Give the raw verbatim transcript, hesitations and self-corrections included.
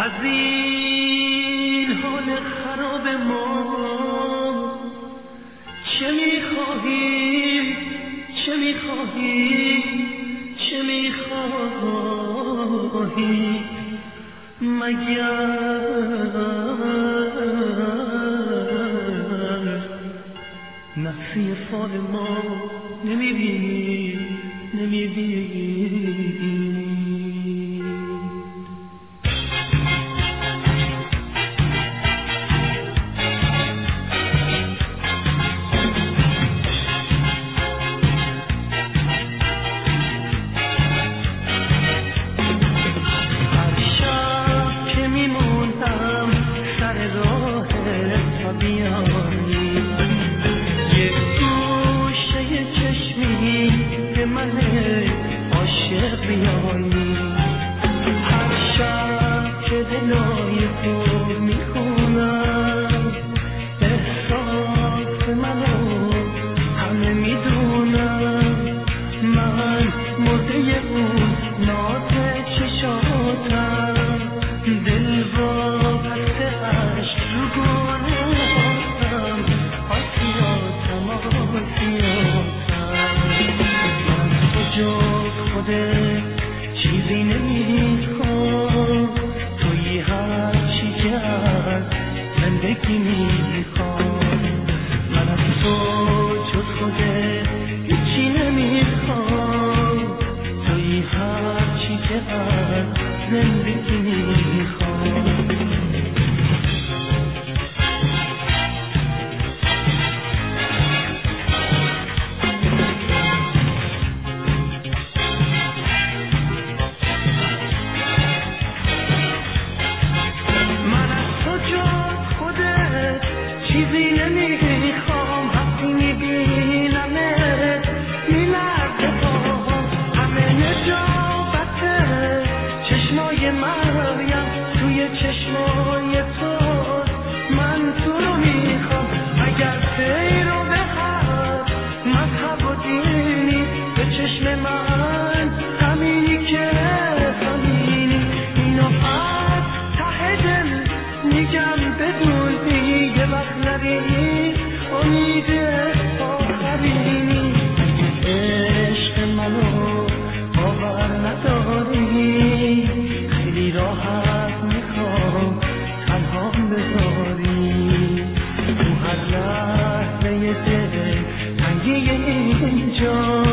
از این حال خراب ما چه میخواهی چه میخواهی چه میخواهی مگر نفسی فال ما نمیبینی نمیبینی هر شب که دلای تو میخونم احساس منو همه میدونم من مرده اون ناز چشاتم دل با بسته عشق رو گونم آسیاتم آسیاتم من کجا خودت چیزی نمیخوام توی هر چی کرد زندگی میخوام من از تو جز خودت هیچی نمیخوام توی هر چی کرد زندگی میخوام چیزی نمیخوام وقتی میبینمت میلرزه پاهم همه نجابته چشمای مریم توی چشمای تو من تو رو میخوام اگر خیر و به حق مذهب و دینی به چشم من همینی که همینی اینو از ته دل میگم بدونی یه وقت ندینی امید آخرینی عشق منو باور نداری خیلی راحت میخوام تنها بذاری تو هر لحظه دل تنگی اینجا